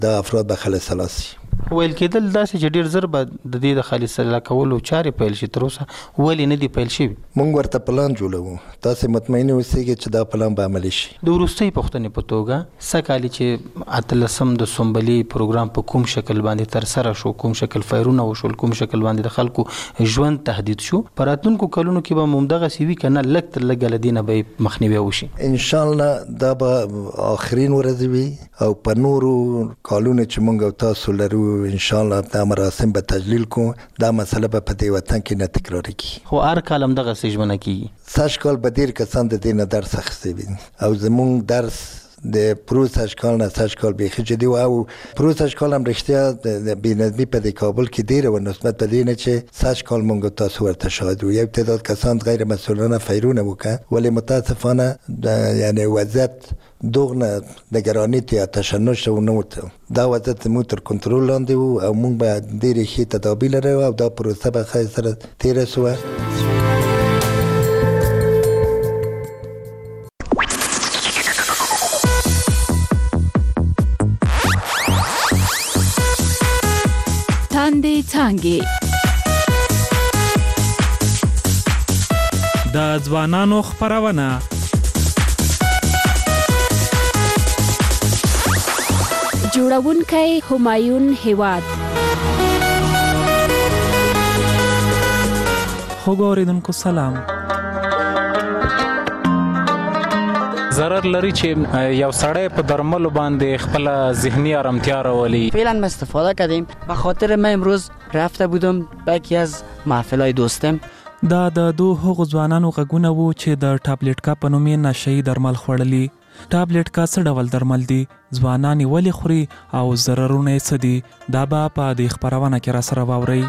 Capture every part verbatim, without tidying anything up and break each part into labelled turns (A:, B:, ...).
A: دا افراد به خالص الله شي.
B: ویل کېدل داسې چې ډېر زر به د دې د خالص الله کولو چارې پیل شي، تر اوسه ولې نه دي پیل شوي؟
A: موږ ورته پلان جوړوو، تاسې مطمئن اوسئ چې دا پلان به عملي شي.
B: د وروستۍ پوښتنې په توګه څه کالي چې اتلسم د سنبلې پروګرام په کوم شکل باندې ترسره شو، کوم شکل فایرونه وشول، کوم شکل باندې د خلکو ژوند تهدید شو، په راتلونکو کلونو کې به همدغسې وي که نه لږ تر لږه له دې نه به مخنیوی وشي؟
A: انشاءالله دا به آخرین ورځې وي او په نورو کالونو چې موږ او تاسو لرو انشاءالله دا مراسم به تجلیل کوو. دا مسله به په دې وطن کې نه تکرارېږي.
B: خو هر کال همدغسې ژمنه کېږي.
A: سږ کال به ډېر کسان د دې نه درس اخیستی وي او زموږ درس د پروسږ کال نه سږ کال بیخي جدي و او پروسږ کال هم رښتیا د بېنظمي په دې کابل کې ډېره وه نسبت په دې نه چې سږ کال موږ تاسو ورته شاهد وو. یو تعداد کسان غیر مسئولانه فیرونه وکړه، ولې متاسفانه یعنی وضعیت دغنه نگرانیت یا تشنج و نموت دا وضعیت زموږ تر کنټرول لاندې و او موږ به ډېرې ښې تدابیر لرو او دا پروسه به ښه سره تېره سوه.
C: تاندې څانګې
D: د ځوانانو خپرونه
C: جوړونکی همایون هیواد.
D: خوږو اوریدونکو سلام.
E: ضرر لري چې یو سړی په درملو باندې خپل ذهنی آرامتیا راولي.
F: فعلا ما استفاده کردیم. به خاطر من امروز رفته بودم به یکی از محفلای دوستم.
D: دا د دو هغو ځوانانو غږونه وو چې د ټابلیټکا په نوم یې نشهیي درمل خوړلي. ټابلیټکا څه ډول درمل دي، ځوانان یې ولې خوري او ضررونه یې څه دي، دا به په دې خپرونه کې راسره واورئ.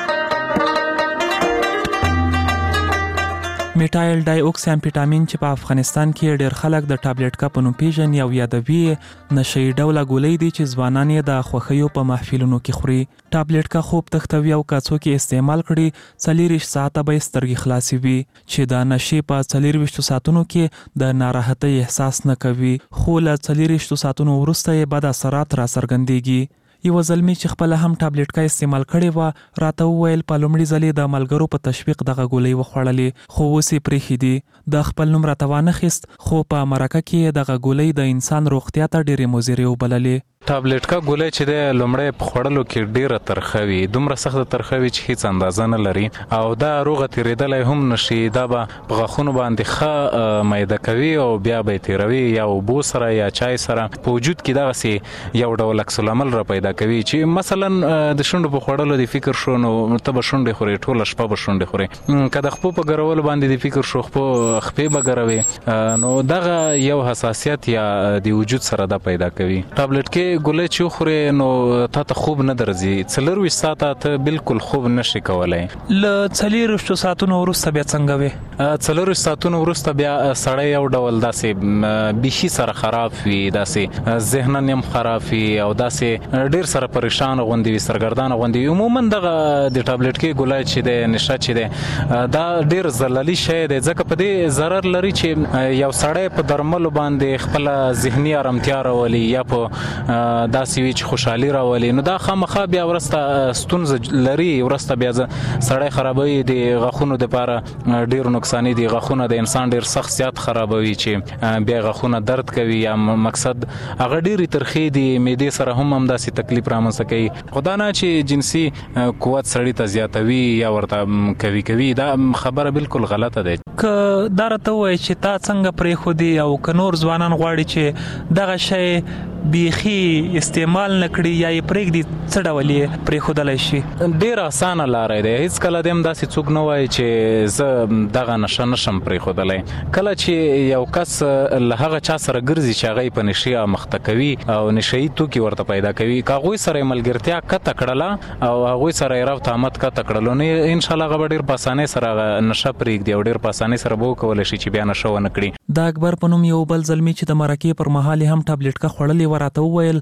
D: میټایل ډای اوکس امفیټامین چې په افغانستان کې ډېر خلک د ټابلیټکا په نوم پیژني او یادوي یې نشهیي ډوله ګولۍ دي چې ځوانان یې د خوښیو په محفلونو کې خوري. ټابلیټکا خوب تښتوي او که څوک یې استعمال کړي څلېرویشت ساعته به یې سترګې خلاصې وي چې د نشې په څلېرویشتو ساعتونو کې د ناراحتۍ احساس نه کوي، خو له څلېرویشتو ساعتونو وروسته یې بد اثرات راڅرګندېږي. یو زلمی چې خپل هم ټابلیټکا استعمال کړي و راته وویل په لومړي ځلې د ملګرو په تشویق دغه ګولۍ وخوړلې، خو اوس یې پرېښي دي. د خپل نوم راته وانخیست، خو په مرکه کې دغه ګولۍ د انسان روغتیا ته ډېرې مضرې وبللې.
E: ټابلیټکا ګولۍ چې د لومړی په خوړلو کې ډیره ترخه وي، دومره سخته ترخه وي چې هیڅ اندازه نه لري او دا روغه تېرېدلی هم نشي. دا به په غاښونو باندې ښه میده کوي او بیا به یې تېروي یا اوبو سره یا چای سره. په وجود کې دغسې یو ډول عکس العمل را پیدا کوي چې مثلا د شونډو په خوړلو د فکر شو نو ته به شونډې خورې، ټوله شپه به شونډې خورې. که د خپو په ګرولو باندې د فکر شو خپو خپې به ګروې، نو دغه یو حساسیت یا د وجود سره دا پیدا کوي. ټابلیټکې ګولۍ چې وخورې نو تا ته خوب نه درځي، څلرویشت ساعته ته بالکل خوب نشي کولی.
D: له څلېرویشتو ساعتونو وروسته بیا څنګه وې؟
E: څلېرویشت ساعتونو وروسته بیا سړی یو ډول داسې بیخي سره خراب وي، داسې ذهنن هم خراب وي او داسې ډېر سره پریشان غوندې وي، سرګردانه غوندې وي. عموما دغه د ټابلیټکې ګولۍ چې دی، نشه چې دی، دا ډېر ضرري شی دی ځکه په دې ضرر لري چې یو سړی په درملو باندې خپله ذهني آرامتیا راولي یا په داسې وي چې خوشحالي راولي، نو دا خامخا بیا ورسته ستونزه لري. ورسته بیا سړی خرابوي، د غاښونو دپاره ډېر نقصاني دي. غاښونه د انسان ډېر سخت زیات خرابوي چې بیا غاښونه درد کوي یا مقصد هغه ډېرې ترخې دي. معدې سره هم همداسې تکلیف رامنځته کوي. خو دا نه چې جنسي قوت سړي ته زیاتوي یا ورته کوي کوي دا خبره بالکل غلطه ده.
D: که دا راته ووایي چې تا څنګه پرېښودي او که نور ځوانان غواړي چې دغه شی بیخي استعمال نه کړي یا یې پرېږدي، څه ډول یې پرېښودلی شي؟
E: ډېر اسانه لاره دی. هېڅکله دې هم داسې څوک نه وایي چې زه دغه نشه نشم پرېښودلی. کله چې یو کس له هغه چا سره ګرځي چې هغه یې په نشې امخته کوي او نشهیي توکي ورته پیدا کوي، که هغوی سره یې ملګرتیا کته کړله او هغوی سره یې ربط آمد کته کړلو، نو انشاءالله هغه به ډېر په اسانۍ سره هغه نشه پرېږدي او ډېر په اسانۍ سره به وکولی شي چې بیا نشه ونه کړي.
D: د اکبر په نوم یو بل زلمي چې د مرکې پر مهال هم ټابلیټکا خوړلې و راته وویل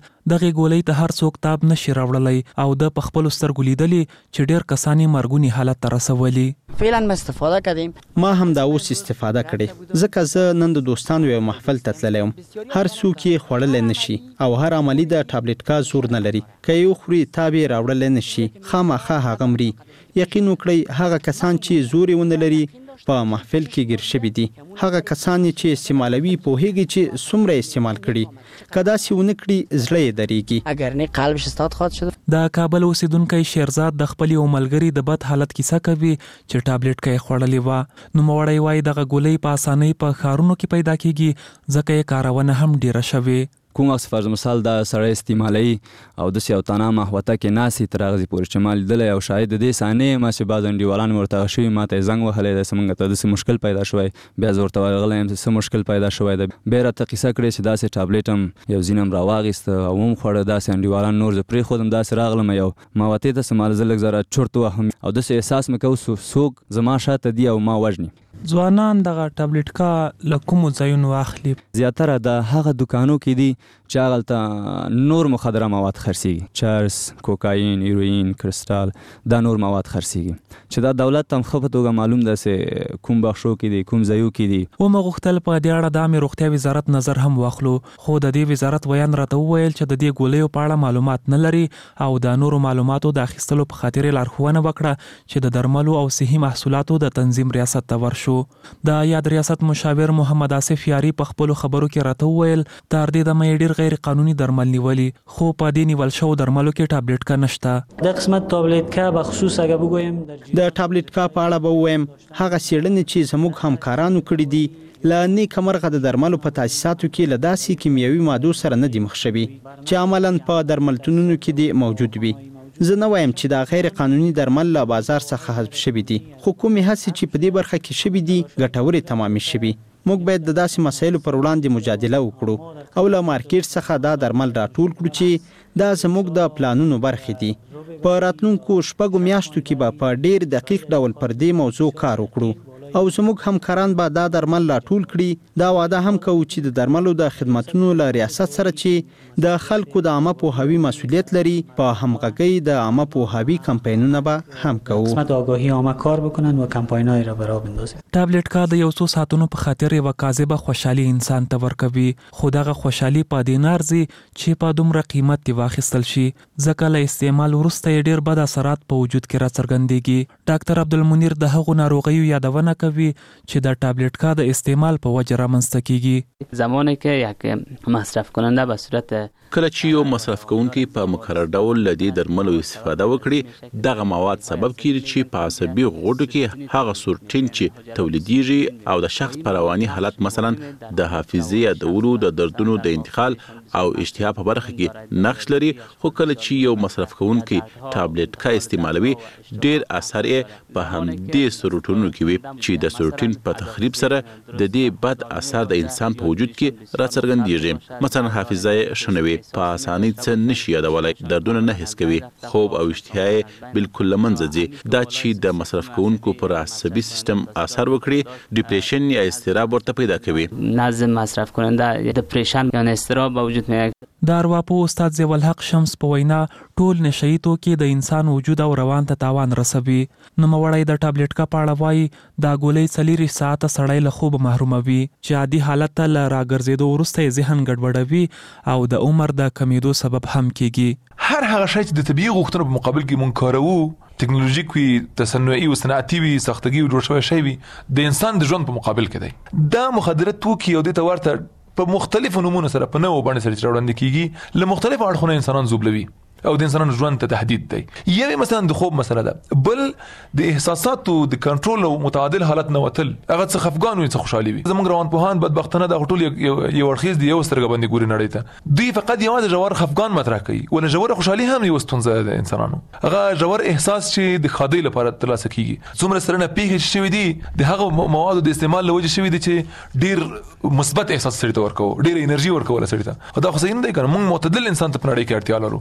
D: دغه ګولۍ ته هر څوک تاب نشي راوړلی او د خپل سترګو لیدلی چې ډېر کسانی مرګونی حالت ته رسولي.
F: فعلا ما استفاده کړم.
G: ما هم دا اوس استفاده کړې ځکه زه نن د دوستانو یو محفل ته تللی یم. هر څوک یې خوړلی نشي او هر عملي د ټابلیټ کا زور نه لري. که یې وخوري تاب یې راوړلی نشي، خامخا هغه مري. یقین وکړئ هغه کسان چې زور یې ونه لري په محفل کې ګیر شوي دي. هغه کسان چې استعمالوي پوهیږي چې څومره استعمال کړي، که داسې ونه کړي زړه یې دریږي.
F: اگر نه قلبش استاد خواهد شد.
D: د کابل اوسیدونکی شیرزاد د خپل یو ملګري د بد حالت کیسه کوي چې ټابلیټ کې خوړلې و. نوموړی وایي دغه ګولۍ په اسانۍ په ښارونو کې پیدا کیږي ځکه یې کارونه هم ډیره شوې.
H: کوم وخت فرض مثال دا سړی استعمالوي او د سیاوتانا محوطه کې ناسي تر هغه پورې چې ما لیدلی او شاید د دې سانې ما چې بعض انډیوالان ورته شوي ما ته یې زنګ وهلی دی څه موږ ته داسې مشکل پیدا شوی. بیا زه ورته ورغلی یم چې څه مشکل پیدا شوی دی. بیا راته قیصه کړې چې داسې ټابلیټ هم یو ځینې هم راواخیسته او هم خوړه. داسې انډیوالان نور زه پرېښودم داسې راغلم یو مواتې ته څه مال زه لږ زره چورت وهم او داسې احساس مې کوو څوک زما شاته دی او ما وژني.
D: ځوانان دغه ټابلیټ کا له کومو ځایونو اخلي؟
H: زیاتره د هغه دکانو کې دي چې هغلته نور مخدره مواد خرڅېږي، چرس، کوکاین، هیروین، کرسټال، دا نور مواد خرڅېږي چې دا دولت ته هم ښه په توګه معلوم ده چې کوم بخشو کې دي کوم ځایو کې دي.
D: ومه غوښتل په دې اړه د عامې روغتیا وزارت نظر هم واخلو، خو د دې وزارت ویان راته وویل چې د دې ګولیو په اړه معلومات نه لري او د نورو معلوماتو د اخیستلو په خاطر یې لارښوونه وکړه چې د درملو او صحي محصولاتو د تنظیم ریاست ته ورشو. د یاد ریاست مشاور محمد آصف یاری په خپلو خبرو کې راته وویل تر دې دمه یې ډېر غیر قانوني درمل نیولي، خو په دې نیول شوو درملو کې ټابلیټ کا نشته.
I: د قسمت ټابلیټ کا به خصوص اگه بگویم
G: د ټابلیټ کا په اړه به ووایم هغه څېړنې چې زموږ همکارانو کړي دي له نیکه مرغه د درملو په تاسیساتو کې له داسې کیمیاوي مادو سره نه دي مخ شوي چې عملاً په درملتونونو کې دي موجود وي. زه نه وایم چې دا غیر قانوني درمل له بازار څخه حذف شوي دي، خو کومې هڅې چې په دې برخه کې شوي دي ګټورې تمامې شوي. موږ باید د داسې مسایلو پر وړاندې مجادله وکړو او له مارکیټ څخه دا درمل راټول کړو چې دا زموږ د پلانونو برخې دي. په راتلونکو شپږو میاشتو کې به په ډیر دقیق ډول پر دې موضوع کار وکړو او زموږ همکاران به دا درمل راټول کړي. دا وعده هم کوو چې د درملو د خدمتونو له ریاست سره چې د خلکو د عامه پوهاوي مسؤلیت لري په همغږۍ د عامه پوهاوي کمپاینونه به هم کوو.
I: قسمت آگاهی عامه کار بکنن و کمپاین‌های را برا بندازن.
D: ټابلیټ کا د یو څو ساعتونو په خاطر یوه کاذبه خوشحالي انسان ته ورکوي، خو دغه خوشحالي په دې نه ارزي چې په دومره قیمت دې واخیستل شي ځکه له استعمال وروسته یې ډېر بد اثرات په وجود کې راڅرګندېږي. ډاکټر عبدالمنیر د هغو ناروغیو یادونه کوي چې د ټابلیټ کا د استعمال په وجه رامنځته کیږي.
F: زمانی که یک مصرف کننده به صورت
J: کله چې یو مصرف کوونکی په مکرر ډول له دې درملو استفاده وکړي دغه مواد سبب کیږي چې په عصبي غوټو کې هغه سورټین چې تولیدیږي او د شخص په رواني حالت مثلا د حافظې یادولو، د دردونو د انتقال او اشتها په برخه کې نقش لري. خو کله چې یو مصرف کوونکی ټابلیټ کا استعمالوي ډیر اثر یې په همدې سروټونو کې وي چې د سروټین په تخریب سره د دې بد اثر د انسان په وجود کې راڅرګندېږي. مثلا حافظه یې شنوي، په اسانۍ څه نشي یادولی، دردونه نه حس کوي، خوب او اشتها یې بالکل له منځه ځي. دا چې د مصرف کوونکو پر عصبي سیستم اثر وکړي ډیپریشن یا اضطراب ورته پیدا کوي.
F: نظم مصرف کننده دپریشن یا اضطراب به وجود میاد.
D: د ارواپوه استاد ضیاء الحق شمس په وینا ټول نشهیي توکي د انسان وجود او روان ته تاوان رسوي. نوموړی د ټابلیټ کا په اړه وایي دا ګولۍ څلېرویشت ساعته سړی له خوبه محروموي چې عادي حالت ته له راګرځېدو وروسته یې ذهن ګډوډوي او د عمر د کمیدو سبب هم کیږي.
K: هر هغه شی چې د طبیعي غوښتنو په مقابل کې مونږ کاروو، تکنولوژیک وي، تصنعي او صنعتي وي، ساختګي او جوړ شوی شی وي، د انسان د ژوند په مقابل کې دی. دا مخدره توکي او د ته ورته په مختلفو نمونه سره په نوو باندې سره وړاندې کیږي، له مختلفو اړخونو انسانان زوبلوي او د انسانانو ژوند ته تهدید دی. یوه مثلا د خوب مسله ده، بل د احساساتو د کنټرول او متعادل حالت نه وتل، هغه څه خفګان وي څه خوشحالي وي. زموږ روانپوهان بدبختانه د ټول یو اړخیز دی، یو سترګه باندې ګوري نړۍ ته. دوی فقط یوازې ژور خفګان مطرح کوي، ولا ژور خوشحالي هم یو ستونزه ده د انسانانو. هغه ژور احساس چې د ښادۍ لپاره ترلاسه کیږي، څومره سره نه پیښې شوي دي د هغه موادو د استعمال له وجې شوي دي چې ډیر مثبت احساس سړي ته ورکوو، ډیر انرژي ورکوله سړي ته. دا خو صحیح نه دی کنه. موږ معتدل انسان ته په نړۍ کې اړتیا لرو. هغه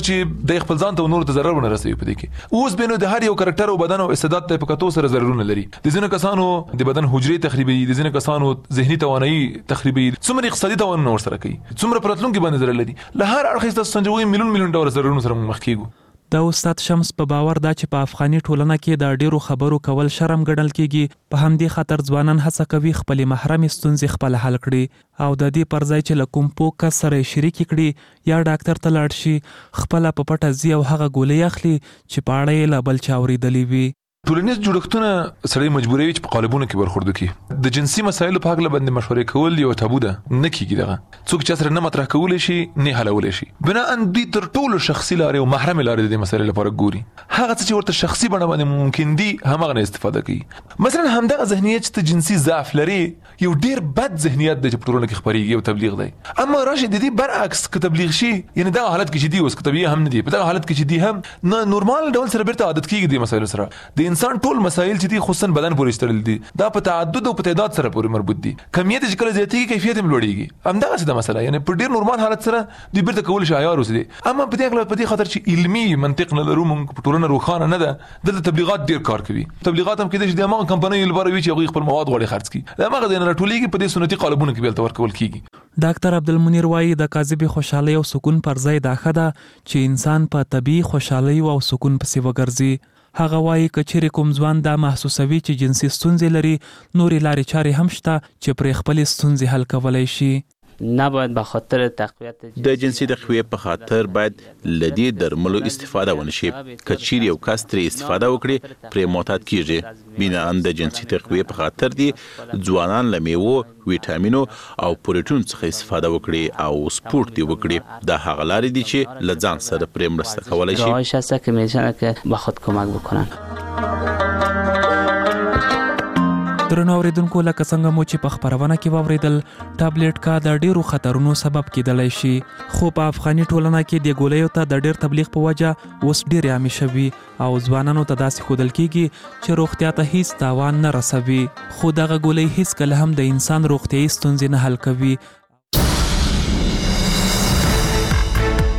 K: څه چې د خپل ځان ته نور ته ضرر ونه رسوي په دې کې. اوس به نو د هر یو کریکټر او بدن او استعداد ته په کتو سره ضررونه لري. د ځینو کسانو د بدن حجرې تخریبي، د ځینو کسانو ذهني توانایي تخریبي، څومره اقتصادي تاوانونه ورسره کوي، څومره پراتلونکي باندې ضرر لري. له هر اړخه تاسو سنجوي میلیون میلیون ډالر ضررونه سره مخ کیږو.
D: د استاد شمس په باور دا چې په افغاني ټولنه کې د ډیرو خبرو کول شرم ګڼل کیږي، په همدې خاطر ځوانان هڅه کوي خپل محرم ستونزې خپل حل کړي او د دې پر ځای چې له کوم پوک سره شریک کړي یا ډاکټر ته لاړ شي خپل په پټه ځي او هغه ګولۍ اخلي چې په اړه یې لا بل چا اورېدلې وي.
K: ټولنیز جوړښتونه سړی مجبوروي چې په قالبونو کې برخوردو کې د جنسي مسایلو په اړه باندې مشورې کول یو تابو ده، نه کیږي. دغه څوک چې سره نه مطرح کولای شي نه حلولای شي. بنا ان دوی تر ټولو شخصي لارې او محرم لارې د مسایلو لپاره ګوري. هغه څه چې ورته شخصي بڼه باندې ممکن دي همغه نه استفاده کوي. مثلا همدغه ذهنیت چې جنسي ضعف لري یو ډیر بد ذهنیت د ټولنه کې خبريږي او تبلیغ دی. اما راشي د دې برعکس ک تبلیغ شي، یعنی دا حالت کې چې دی اوس ک طبيعي هم نه دی، په دا حالت کې چې دی هم نه نورمال ډول سره بیرته عادت کیږي د مسایلو سره. د انسان ټول مسایل چې دي خصوصا بدن پورې ستړل دي، دا په تعدد او په تعداد سره پورې مربوط دي. کمیت چې کله زیاتېږي کیفیت هم لوړېږي. همدغه څه ده مسله، یعنی په ډیر نورمال حالت سره دوی بیرته کول شي عیار اوسي. اما په دې په دې خاطر چې علمي منطق نه لرو، موږ په ټولنه روښانه نه ده، د تبلیغات ډیر کار کوي. تبلیغات هم کېدای شي د هغه کمپنۍ لپاره وي چې هغه خپل مواد غوړي خرڅ کړي. دا هغه د نه ټولېږي په دې سنتي قالبونو کې بیل تور کول کیږي.
D: ډاکټر عبدالمنیر وایي د کاذب خوشحالي او سکون پر ځای دا ښه ده چې انسان په طبيعي خوشحالي او سکون پسې وګرځي. هغه وایي کچېرې کوم ځوان دا محسوسوي چې جنسي ستونزې لري، نورې لارې چارې هم شته چې پرې خپلې ستونزې حل کولی شي.
F: نباید به خاطر تقویت
J: د جنسي تقویه په خاطر باید لدی درملو استفاده ونشي. کچیر یو کس ترې استفاده وکړي پرې معتاد کیږي. بنا ان د جنسي تقویه په خاطر دی ځوانان له میوو، ویټامینو او پروټین څخه استفاده وکړي او سپورت دی وکړي. دا هغه لارې دي چې له ځان سره پرې مرسته کولای شي.
F: راهش هست که میتونه که به خود کمک بکنن.
D: درنو اوریدونکو، لکه څنګه مو چې په خبرونه کې واوریدل، ټابلیټ کا د ډیرو خطرونو سبب کېدلی شي، خو په افغاني ټولنه کې د ګولیو ته د ډیر تبلیغ په وجه اوس ډیرې عامې شوي او ځوانانو ته داسې ښودل کېږي چې روغتیا ته هیڅ تاوان نه رسوي. خو دغه ګولۍ هیڅکله هم د انسان روغتیایي ستونزې نه حل کوي